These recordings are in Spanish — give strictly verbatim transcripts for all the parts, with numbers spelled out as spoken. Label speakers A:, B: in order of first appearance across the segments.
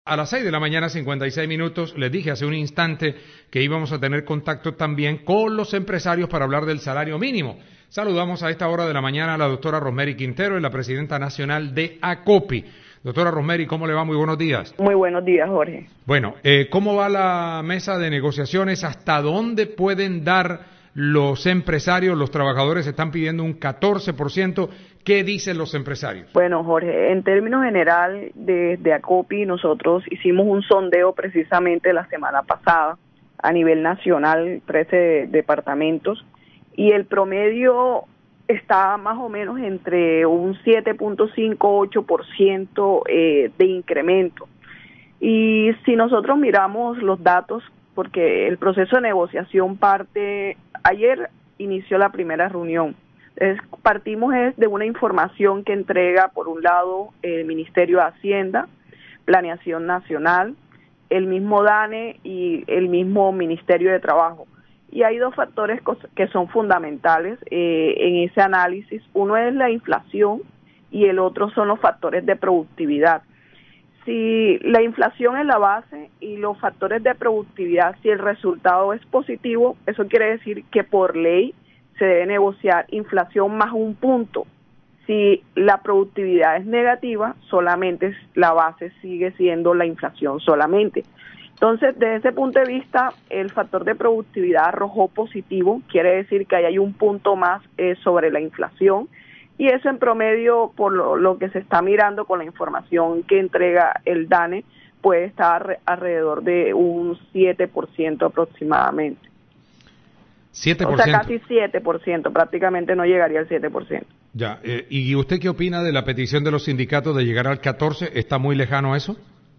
A: A las seis de la mañana, cincuenta y seis minutos, les dije hace un instante que íbamos a tener contacto también con los empresarios para hablar del salario mínimo. Saludamos a esta hora de la mañana a la doctora Rosemary Quintero, es la presidenta nacional de ACOPI. Doctora Rosemary, ¿cómo le va? Muy buenos días.
B: Muy buenos días, Jorge.
A: Bueno, eh, ¿cómo va la mesa de negociaciones? ¿Hasta dónde pueden dar los empresarios? Los trabajadores están pidiendo un catorce por ciento. ¿Qué dicen los empresarios?
B: Bueno, Jorge, en términos general, desde ACOPI nosotros hicimos un sondeo precisamente la semana pasada a nivel nacional, trece departamentos, y el promedio está más o menos entre un siete punto cinco, ocho por ciento eh, de incremento. Y si nosotros miramos los datos, porque el proceso de negociación parte, ayer inició la primera reunión, es, partimos es de una información que entrega por un lado el Ministerio de Hacienda, Planeación Nacional, el mismo DANE y el mismo Ministerio de Trabajo. Y hay dos factores que son fundamentales eh, en ese análisis. Uno es la inflación y el otro son los factores de productividad. Si la inflación es la base y los factores de productividad, si el resultado es positivo, eso quiere decir que por ley se debe negociar inflación más un punto. Si la productividad es negativa, solamente la base sigue siendo la inflación solamente. Entonces, desde ese punto de vista, el factor de productividad arrojó positivo, quiere decir que ahí hay un punto más eh, sobre la inflación, y eso en promedio, por lo, lo que se está mirando con la información que entrega el DANE, puede estar alrededor de un siete por ciento aproximadamente.
A: siete por ciento.
B: O sea, casi siete por ciento, prácticamente no llegaría al siete por ciento.
A: Ya, eh, ¿y usted qué opina de la petición de los sindicatos de llegar al catorce por ciento? ¿Está muy lejano eso?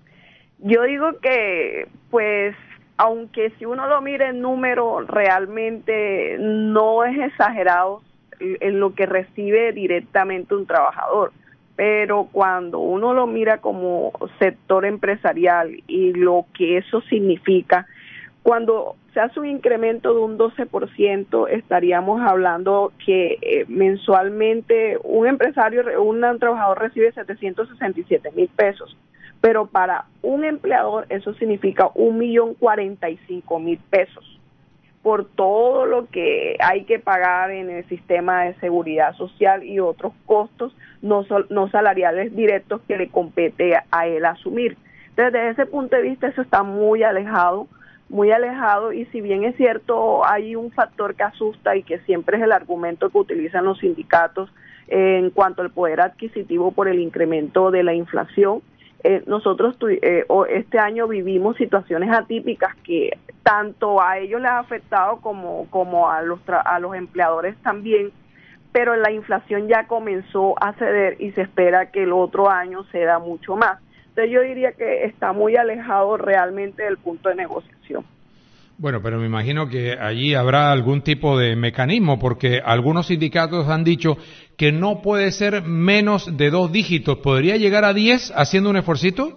B: Yo digo que, pues, aunque si uno lo mira en número, realmente no es exagerado en lo que recibe directamente un trabajador, pero cuando uno lo mira como sector empresarial y lo que eso significa, cuando se hace un incremento de un doce por ciento, estaríamos hablando que eh, mensualmente un empresario, un, un trabajador recibe setecientos sesenta y siete mil pesos. Pero para un empleador eso significa un millón cuarenta y cinco mil pesos por todo lo que hay que pagar en el sistema de seguridad social y otros costos no, sol, no salariales directos que le compete a él asumir. Entonces, desde ese punto de vista, eso está muy alejado, muy alejado, y si bien es cierto, hay un factor que asusta y que siempre es el argumento que utilizan los sindicatos eh, en cuanto al poder adquisitivo por el incremento de la inflación. Eh, nosotros tu, eh, este año vivimos situaciones atípicas que tanto a ellos les ha afectado como, como a los tra a los empleadores también, pero la inflación ya comenzó a ceder y se espera que el otro año ceda mucho más. Entonces yo diría que está muy alejado realmente del punto de negociación.
A: Bueno, pero me imagino que allí habrá algún tipo de mecanismo, porque algunos sindicatos han dicho que no puede ser menos de dos dígitos. ¿Podría llegar a diez haciendo un esfuercito?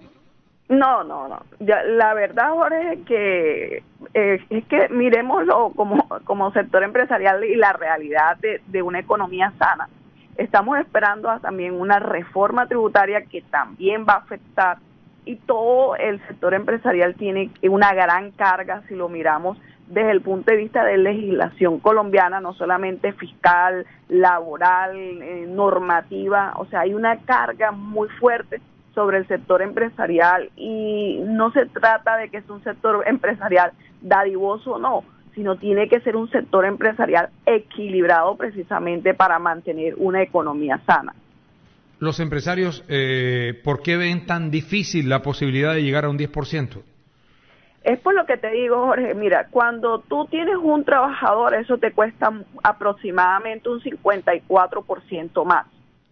B: No, no, no. Ya, la verdad, Jorge, es que eh, es que miremoslo como, como sector empresarial y la realidad de, de una economía sana. Estamos esperando a también una reforma tributaria que también va a afectar, y todo el sector empresarial tiene una gran carga si lo miramos desde el punto de vista de legislación colombiana, no solamente fiscal, laboral, eh, normativa. O sea, hay una carga muy fuerte sobre el sector empresarial, y no se trata de que es un sector empresarial dadivoso o no, sino tiene que ser un sector empresarial equilibrado precisamente para mantener una economía sana.
A: Los empresarios, eh, ¿por qué ven tan difícil la posibilidad de llegar a un diez por ciento?
B: Es por lo que te digo, Jorge. Mira, cuando tú tienes un trabajador, eso te cuesta aproximadamente un cincuenta y cuatro por ciento más.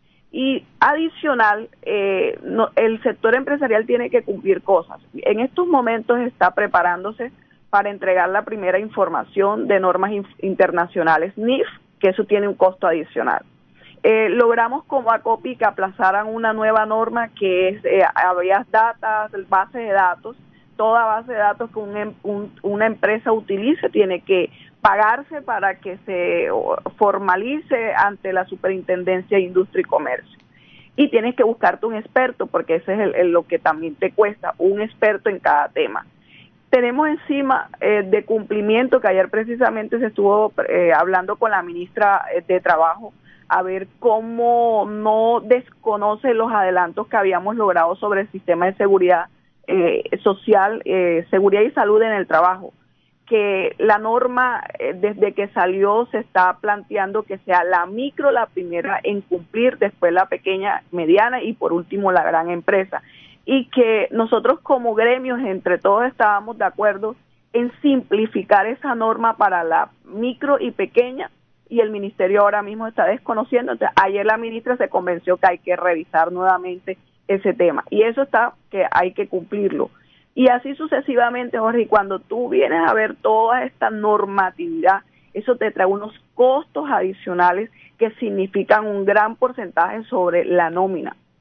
B: Y adicional, eh, no, el sector empresarial tiene que cumplir cosas. En estos momentos está preparándose para entregar la primera información de normas internacionales N I F, que eso tiene un costo adicional. Eh, logramos como ACOPI que aplazaran una nueva norma que es eh, habeas data, base de datos. Toda base de datos que un, un, una empresa utilice tiene que pagarse para que se formalice ante la Superintendencia de Industria y Comercio. y tienes que buscarte un experto, porque ese es el, el, lo que también te cuesta, un experto en cada tema. Tenemos encima eh, de cumplimiento, que ayer precisamente se estuvo eh, hablando con la ministra de Trabajo, a ver cómo no desconoce los adelantos que habíamos logrado sobre el sistema de seguridad eh, social, eh, seguridad y salud en el trabajo, que la norma eh, desde que salió se está planteando que sea la micro la primera en cumplir, después la pequeña, mediana y por último la gran empresa, y que nosotros como gremios entre todos estábamos de acuerdo en simplificar esa norma para la micro y pequeña, y el ministerio ahora mismo está desconociendo. Entonces, ayer la ministra se convenció que hay que revisar nuevamente ese tema, y eso está que hay que cumplirlo. Y así sucesivamente, Jorge, y cuando tú vienes a ver toda esta normatividad, eso te trae unos costos adicionales que significan un gran porcentaje sobre la nómina.